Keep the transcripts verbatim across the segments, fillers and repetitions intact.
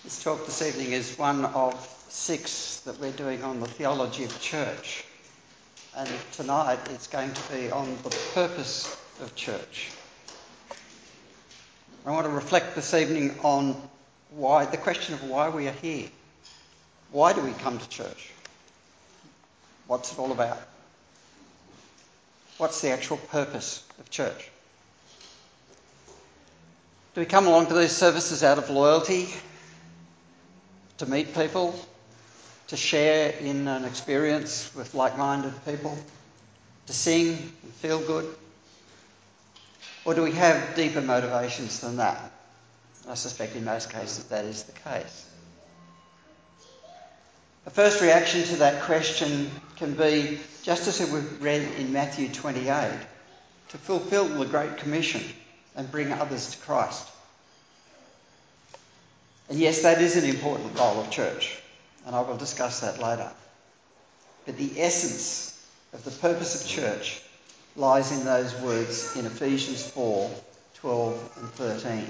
This talk this evening is one of six that we're doing on the theology of church. And tonight it's going to be on the purpose of church. I want to reflect this evening on why the question of why we are here. Why do we come to church? What's it all about? What's the actual purpose of church? Do we come along to these services out of loyalty, to meet people, to share in an experience with like-minded people, to sing and feel good? Or do we have deeper motivations than that? I suspect in most cases that is the case. The first reaction to that question can be, just as we've read in Matthew twenty-eight, to fulfil the Great Commission and bring others to Christ. And yes, that is an important role of church, and I will discuss that later. But the essence of the purpose of church lies in those words in Ephesians four, twelve and thirteen.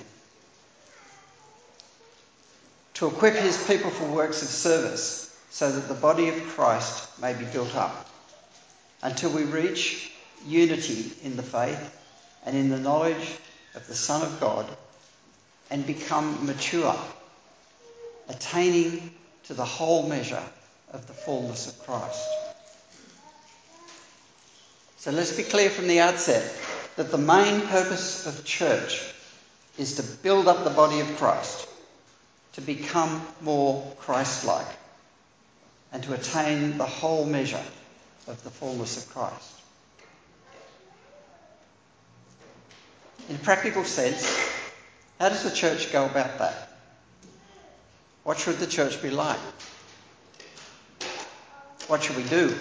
To equip his people for works of service, so that the body of Christ may be built up, until we reach unity in the faith and in the knowledge of the Son of God, and become mature, attaining to the whole measure of the fullness of Christ. So let's be clear from the outset that the main purpose of church is to build up the body of Christ, to become more Christ-like, and to attain the whole measure of the fullness of Christ. In a practical sense, how does the church go about that? What should the church be like? What should we do?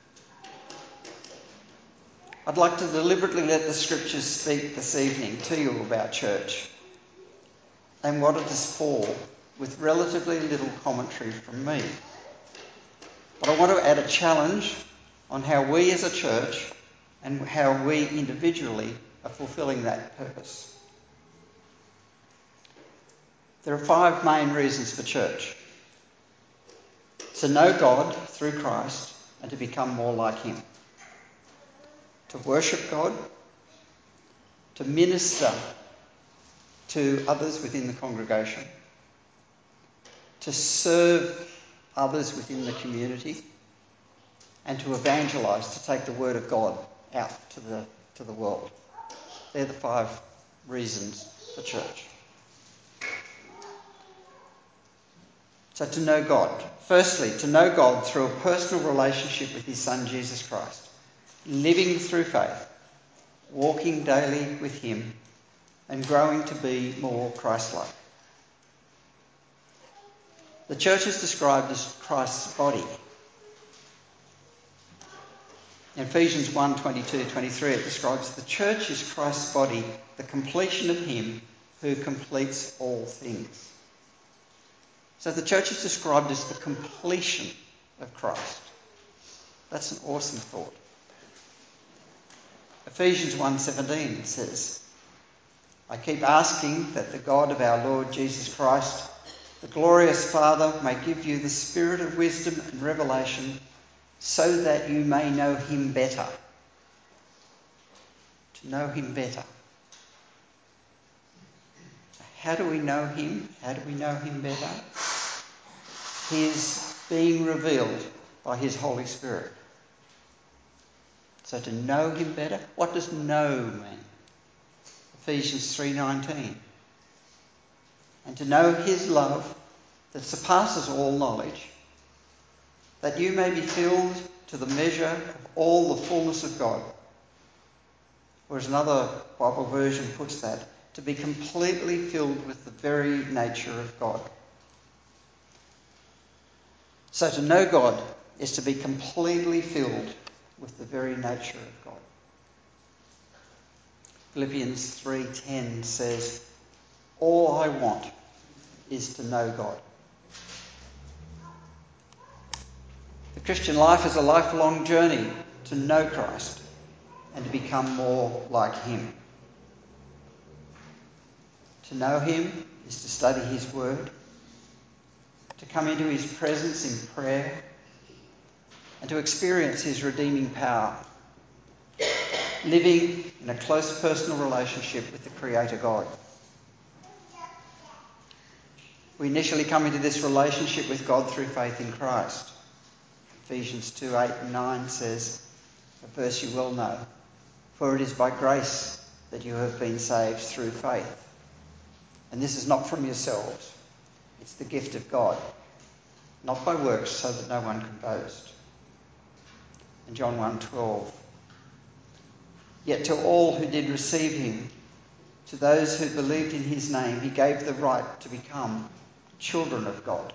I'd like to deliberately let the scriptures speak this evening to you about church and what it is for, with relatively little commentary from me. But I want to add a challenge on how we as a church and how we individually are fulfilling that purpose. There are five main reasons for church: to know God through Christ and to become more like him, to worship God, to minister to others within the congregation, to serve others within the community, and to evangelise, to take the word of God out to the, to the world. They're the five reasons for church. So to know God. Firstly, to know God through a personal relationship with his Son Jesus Christ, living through faith, walking daily with him, and growing to be more Christ-like. The church is described as Christ's body. In Ephesians one, twenty-two, twenty-three, it describes the church is Christ's body, the completion of him who completes all things. So the church is described as the completion of Christ. That's an awesome thought. Ephesians one seventeen says, I keep asking that the God of our Lord Jesus Christ, the glorious Father, may give you the spirit of wisdom and revelation so that you may know him better. To know him better. How do we know him? How do we know him better? He is being revealed by his Holy Spirit. So to know him better, what does know mean? Ephesians three nineteen. And to know his love that surpasses all knowledge, that you may be filled to the measure of all the fullness of God. Or as another Bible version puts that, to be completely filled with the very nature of God. So to know God is to be completely filled with the very nature of God. Philippians three ten says, all I want is to know God. The Christian life is a lifelong journey to know Christ and to become more like him. To know him is to study his word, to come into his presence in prayer, and to experience his redeeming power, living in a close personal relationship with the Creator God. We initially come into this relationship with God through faith in Christ. Ephesians two, eight and nine says, a verse you well know, "For it is by grace that you have been saved through faith. And this is not from yourselves, it's the gift of God, not by works, so that no one can boast." And John one twelve, "Yet to all who did receive him, to those who believed in his name, he gave the right to become children of God."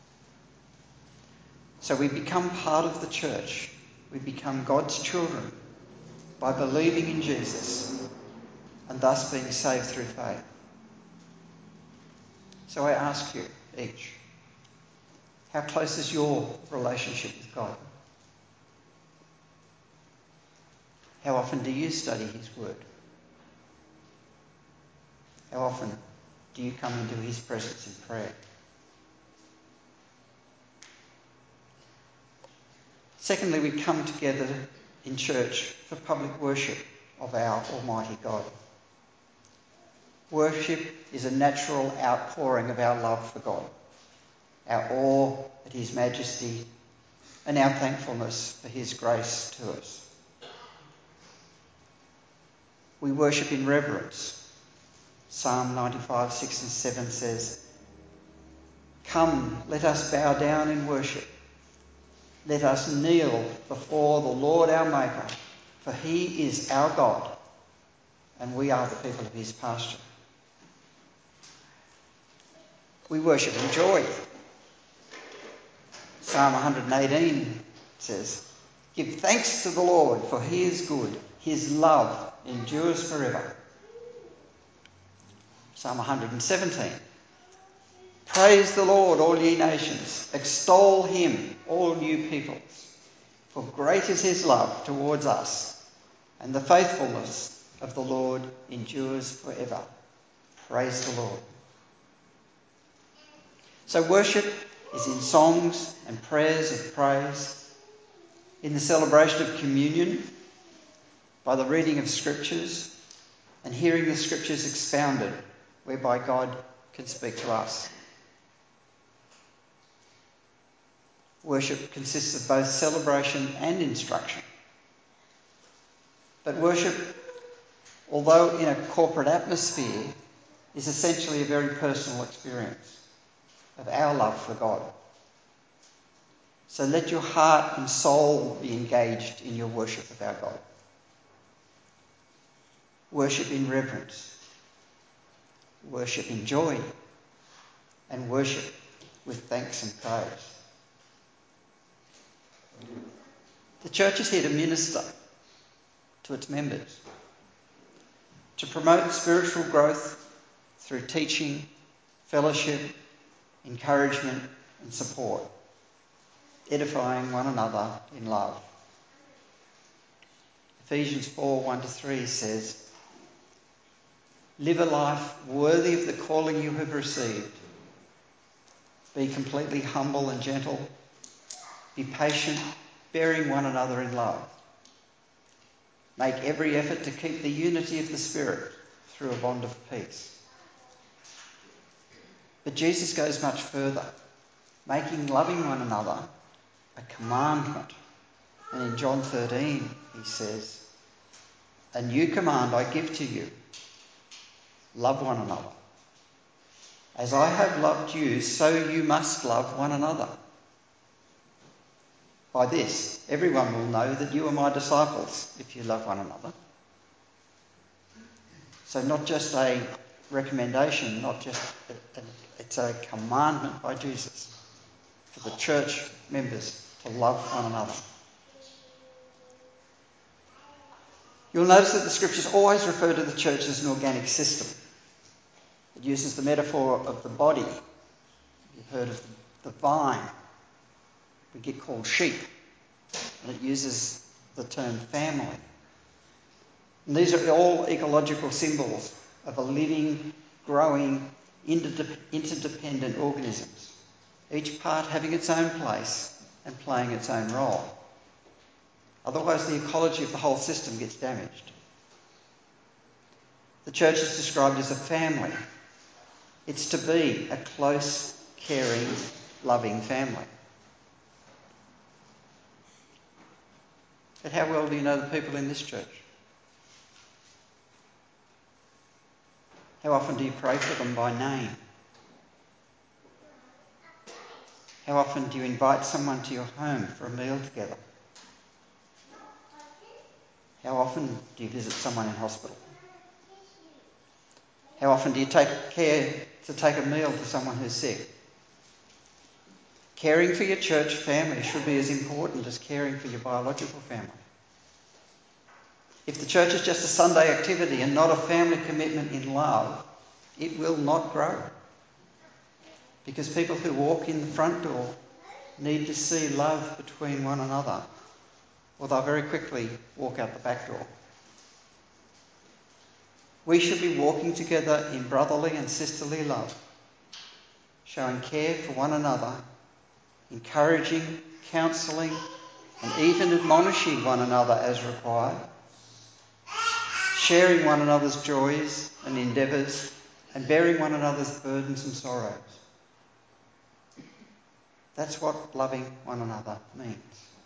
So we become part of the church. We become God's children by believing in Jesus and thus being saved through faith. So I ask you each, how close is your relationship with God? How often do you study his word? How often do you come into his presence in prayer? Secondly, we come together in church for public worship of our Almighty God. Worship is a natural outpouring of our love for God, our awe at his majesty, and our thankfulness for his grace to us. We worship in reverence. Psalm ninety-five, six and seven says, "Come, let us bow down in worship. Let us kneel before the Lord our Maker, for he is our God, and we are the people of his pasture." We worship in joy. Psalm one eighteen says, "Give thanks to the Lord, for he is good. His love endures forever." Psalm one seventeen, "Praise the Lord, all ye nations. Extol him, all you peoples. For great is his love towards us, and the faithfulness of the Lord endures forever." Praise the Lord. So worship is in songs and prayers of praise, in the celebration of communion, by the reading of scriptures, and hearing the scriptures expounded, whereby God can speak to us. Worship consists of both celebration and instruction. But worship, although in a corporate atmosphere, is essentially a very personal experience of our love for God. So let your heart and soul be engaged in your worship of our God. Worship in reverence, worship in joy, and worship with thanks and praise. The church is here to minister to its members, to promote spiritual growth through teaching, fellowship, encouragement and support, edifying one another in love. Ephesians four, one to three says, "Live a life worthy of the calling you have received. Be completely humble and gentle. Be patient, bearing one another in love. Make every effort to keep the unity of the Spirit through a bond of peace." But Jesus goes much further, making loving one another a commandment. And in John thirteen, he says, "A new command I give to you, love one another. As I have loved you, so you must love one another. By this, everyone will know that you are my disciples, if you love one another." So not just a recommendation, not just a, a, it's a commandment by Jesus for the church members to love one another. You'll notice that the scriptures always refer to the church as an organic system. It uses the metaphor of the body. You've heard of the vine. We get called sheep. And it uses the term family. And these are all ecological symbols of a living, growing, interdependent organisms. each part having its own place and playing its own role. Otherwise, the ecology of the whole system gets damaged. The church is described as a family. It's to be a close, caring, loving family. But how well do you know the people in this church? How often do you pray for them by name? How often do you invite someone to your home for a meal together? How often do you visit someone in hospital? How often do you take care to take a meal for someone who's sick? Caring for your church family should be as important as caring for your biological family. If the church is just a Sunday activity and not a family commitment in love, it will not grow. Because people who walk in the front door need to see love between one another, or they'll very quickly walk out the back door. We should be walking together in brotherly and sisterly love, showing care for one another, encouraging, counselling, and even admonishing one another as required, sharing one another's joys and endeavours, and bearing one another's burdens and sorrows. That's what loving one another means.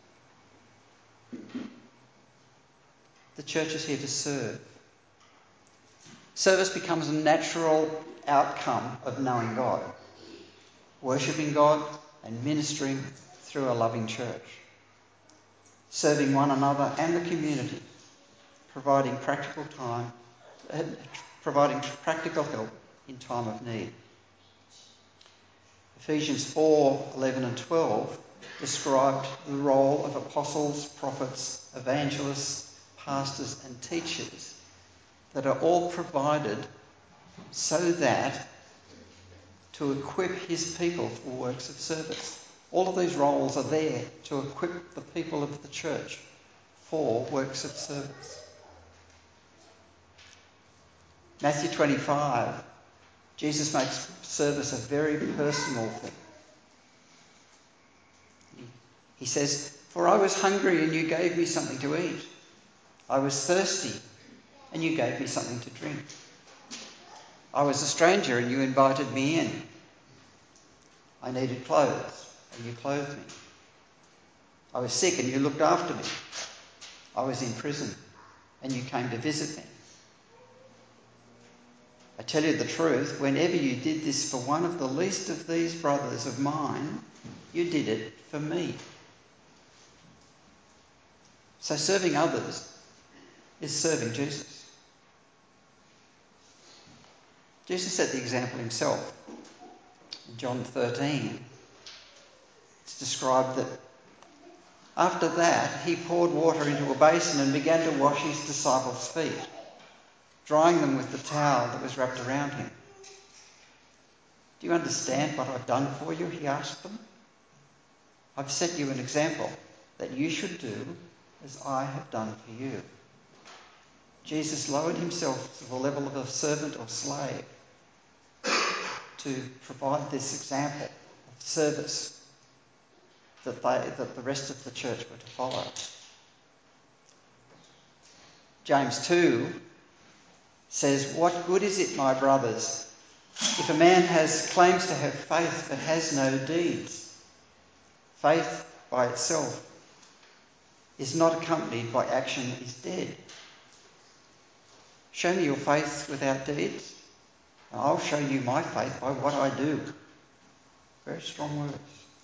The church is here to serve. Service becomes a natural outcome of knowing God, worshipping God and ministering through a loving church, serving one another and the community, providing practical time, uh, providing practical help in time of need. Ephesians four, eleven and twelve described the role of apostles, prophets, evangelists, pastors and teachers that are all provided so that to equip his people for works of service. All of these roles are there to equip the people of the church for works of service. Matthew twenty-five, Jesus makes service a very personal thing. He says, "For I was hungry and you gave me something to eat. I was thirsty and you gave me something to drink. I was a stranger and you invited me in. I needed clothes and you clothed me. I was sick and you looked after me. I was in prison and you came to visit me. I tell you the truth, whenever you did this for one of the least of these brothers of mine, you did it for me." So serving others is serving Jesus. Jesus set the example himself. In John thirteen, it's described that after that he poured water into a basin and began to wash his disciples' feet, drying them with the towel that was wrapped around him. "Do you understand what I've done for you?" he asked them. "I've set you an example that you should do as I have done for you." Jesus lowered himself to the level of a servant or slave to provide this example of service that, they, that the rest of the church were to follow. James two says, "What good is it, my brothers, if a man has claims to have faith but has no deeds? Faith by itself is not accompanied by action is dead. Show me your faith without deeds, and I'll show you my faith by what I do." Very strong words.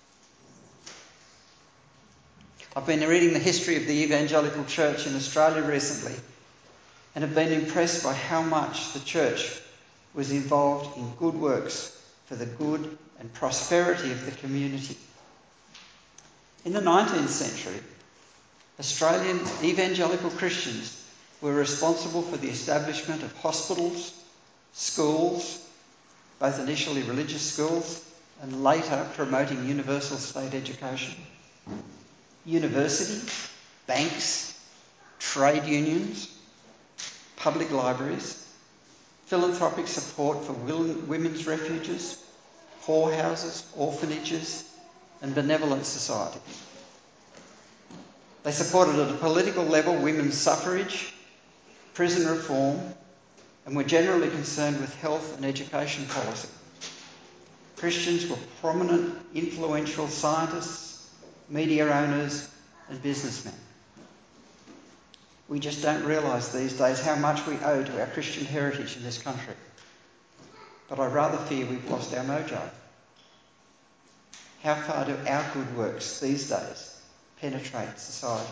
I've been reading the history of the evangelical church in Australia recently and have been impressed by how much the church was involved in good works for the good and prosperity of the community. In the nineteenth century, Australian evangelical Christians were responsible for the establishment of hospitals, schools, both initially religious schools and later promoting universal state education, universities, banks, trade unions, public libraries, philanthropic support for women's refuges, poorhouses, orphanages, and benevolent societies. They supported at a political level women's suffrage, prison reform, and were generally concerned with health and education policy. Christians were prominent, influential scientists, media owners, and businessmen. We just don't realise these days how much we owe to our Christian heritage in this country. But I rather fear we've lost our mojo. How far do our good works these days penetrate society?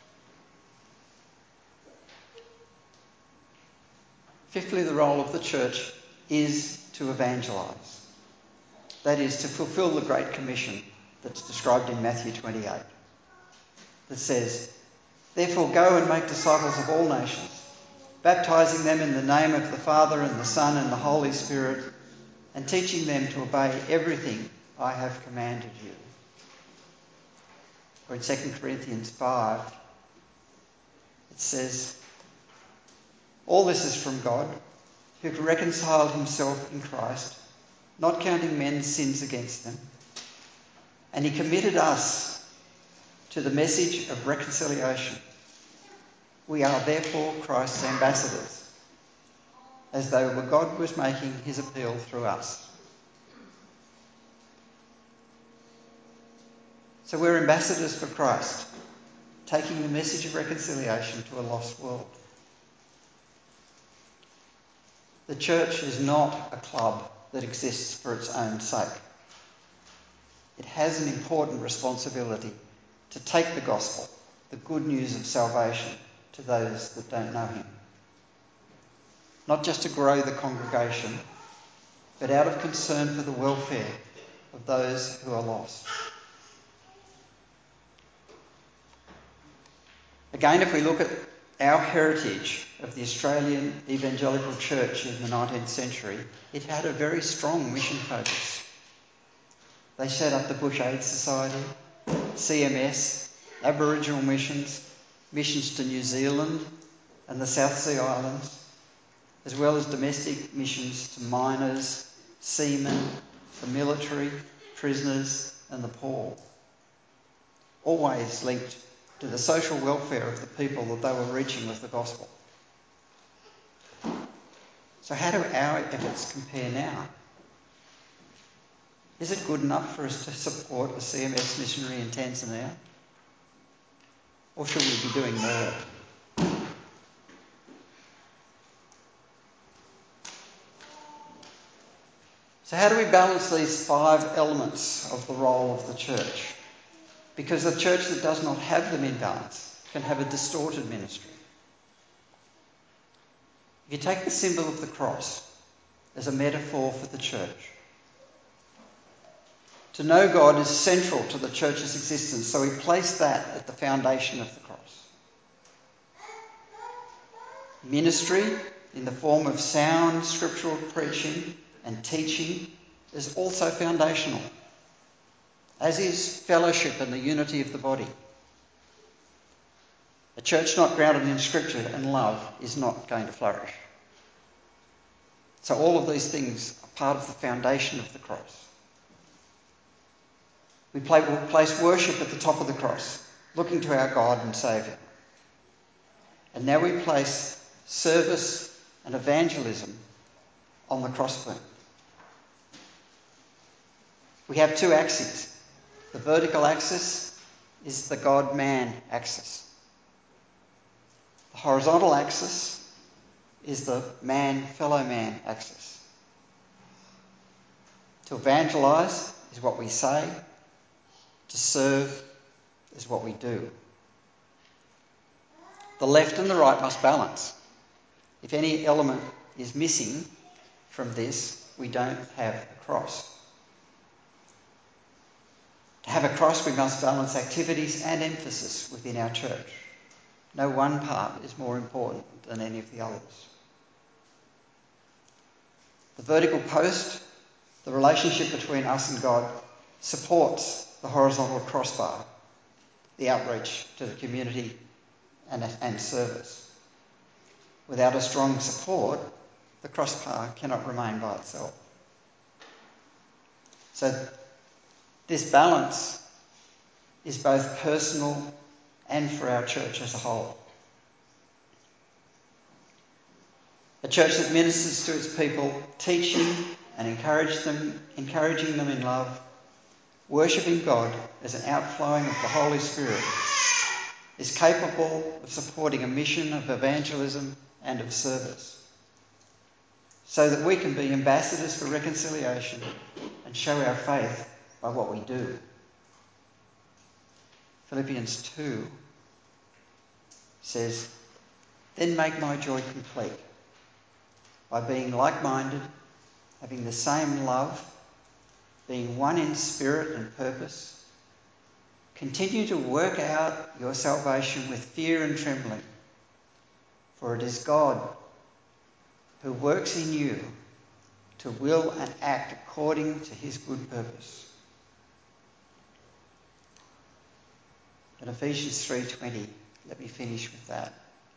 Fifthly, the role of the church is to evangelise. That is, to fulfil the Great Commission that's described in Matthew twenty-eight. That says, "Therefore go and make disciples of all nations, baptising them in the name of the Father and the Son and the Holy Spirit, and teaching them to obey everything I have commanded you." Or in Second Corinthians five, it says, "All this is from God, who reconciled himself in Christ, not counting men's sins against them, and he committed us to the message of reconciliation. We are therefore Christ's ambassadors, as though God was making his appeal through us." So we're ambassadors for Christ, taking the message of reconciliation to a lost world. The church is not a club that exists for its own sake. It has an important responsibility to take the gospel, the good news of salvation, to those that don't know him. Not just to grow the congregation, but out of concern for the welfare of those who are lost. Again, if we look at our heritage of the Australian evangelical church in the nineteenth century, it had a very strong mission focus. They set up the Bush Aid Society, C M S, Aboriginal missions, missions to New Zealand and the South Sea Islands, as well as domestic missions to miners, seamen, the military, prisoners and the poor. Always linked to the social welfare of the people that they were reaching with the gospel. So how do our efforts compare now? Is it good enough for us to support a C M S missionary in Tanzania? Or should we be doing more? So how do we balance these five elements of the role of the church? Because a church that does not have them in balance can have a distorted ministry. If you take the symbol of the cross as a metaphor for the church, to know God is central to the church's existence, so we place that at the foundation of the cross. Ministry, in the form of sound scriptural preaching and teaching, is also foundational, as is fellowship and the unity of the body. A church not grounded in scripture and love is not going to flourish. So all of these things are part of the foundation of the cross. We place worship at the top of the cross, looking to our God and Saviour. And now we place service and evangelism on the crossbeam. We have two axes. The vertical axis is the God-man axis. The horizontal axis is the man-fellow-man axis. To evangelise is what we say. To serve is what we do. The left and the right must balance. If any element is missing from this, we don't have a cross. To have a cross, we must balance activities and emphasis within our church. No one part is more important than any of the others. The vertical post, the relationship between us and God, supports the horizontal crossbar, the outreach to the community and, and service. Without a strong support, the crossbar cannot remain by itself. So this balance is both personal and for our church as a whole. A church that ministers to its people, teaching and encourage them, encouraging them in love, worshipping God as an outflowing of the Holy Spirit, is capable of supporting a mission of evangelism and of service, so that we can be ambassadors for reconciliation and show our faith by what we do. Philippians two says, "Then make my joy complete by being like-minded, having the same love, being one in spirit and purpose. Continue to work out your salvation with fear and trembling, for it is God who works in you to will and act according to his good purpose." In Ephesians three twenty, let me finish with that.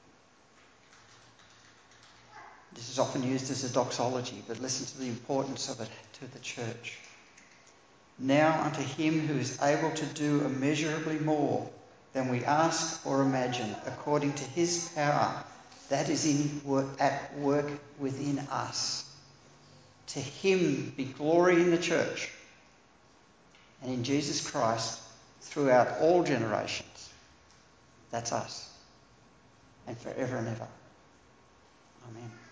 This is often used as a doxology, but listen to the importance of it to the church. "Now unto him who is able to do immeasurably more than we ask or imagine, according to his power that is in work, at work within us. To him be glory in the church and in Jesus Christ throughout all generations." That's us. And forever and ever. Amen.